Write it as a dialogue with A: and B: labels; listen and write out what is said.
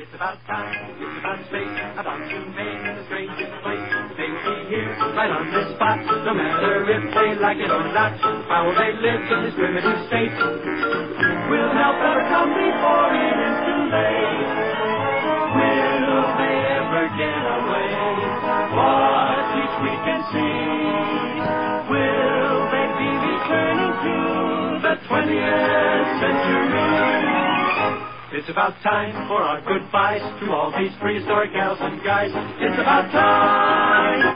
A: It's about time, it's about space, about to make the strangest place. They will be here, right on this spot, no matter if they like it or not. While they live in this primitive state, we'll help overcome before it is too late. Will they ever get away? What each we can see? Will they be returning to the 20th century? It's about time for our goodbyes to all these prehistoric gals and guys. It's about time.